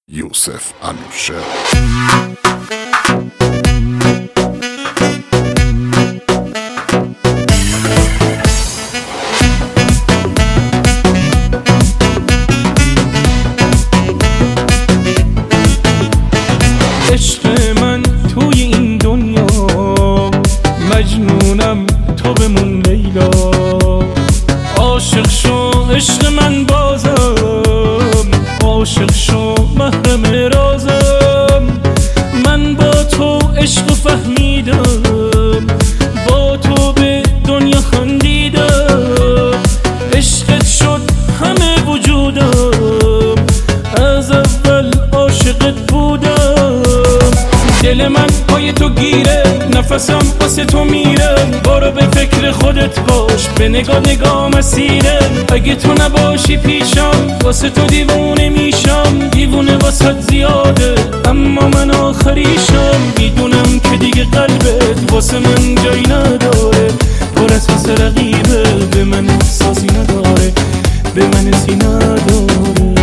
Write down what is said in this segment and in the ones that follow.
یوسف انوشه. عشق من توی این دنیا، مجنونم تو بمون لیلا. عاشق شو عشق من بازم، عاشق شو محرم رازم. من با تو عشق فهمیدم، با تو به دنیا خندیدم. عشقت شد همه وجودم، از اول عاشقت بودم. دل من پای تو گیره، نفسم واسه تو میره. برو به فکر خودت باش، به نگاه مسیره. اگه تو نباشی پیشم، واسه تو دیوونه میشم. دیوونه واسه زیاده، اما من آخریشم. میدونم که دیگه قلبت واسه من جایی نداره. پر از واسه رقیبه، به من احساسی نداره، به من سی نداره.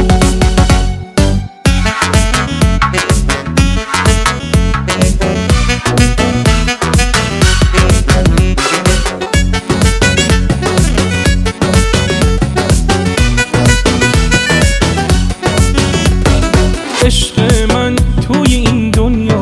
عشق من توی این دنیا،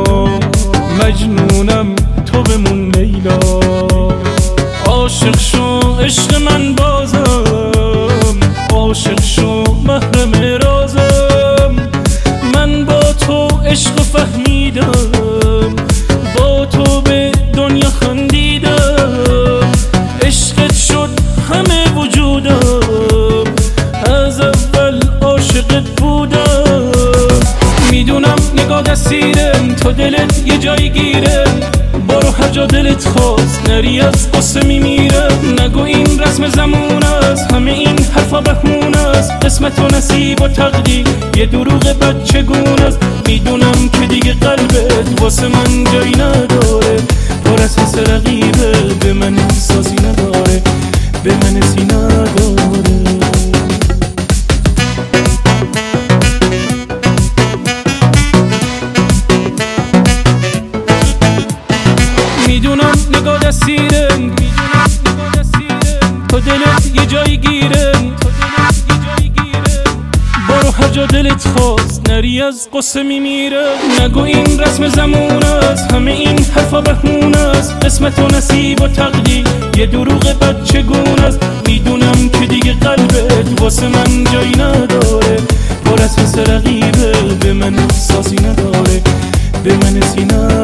مجنونم تو بمون لیلا. عاشق شو عشق من بازم، عاشق شو محرم رازم. من با تو عشق فهمیدم، با تو به دنیا خندیدم. عشقت شد همه وجودم، از اول عاشقت بودم. میدونم نگاه دستیره، تو دلت یه جایی گیره. برو هر جا دلت خواست، نری از قصه میمیره. نگو این رسم زمون است، همه این حرفا بهونه است. قسمت و نصیب و تقدیر یه دروغ بچگون است. میدونم که دیگه قلبت واسه من جایی نداره. پر از حس رقیبه، به من احساسی نداره، به من سی نداره. میدونم نگاه دستیره، تو دلت یه جایی گیره. برو هر جا دلت خواست، نری از قصه میمیره. نگو این رسم زمون است، همه این حرفا بهونه است. قسمت و نصیب و تقدیر یه دروغ بچگون است. میدونم که دیگه قلبت واسه من جایی نداره. پر از حس رقیبه، به من احساسی نداره، به من سی نداره.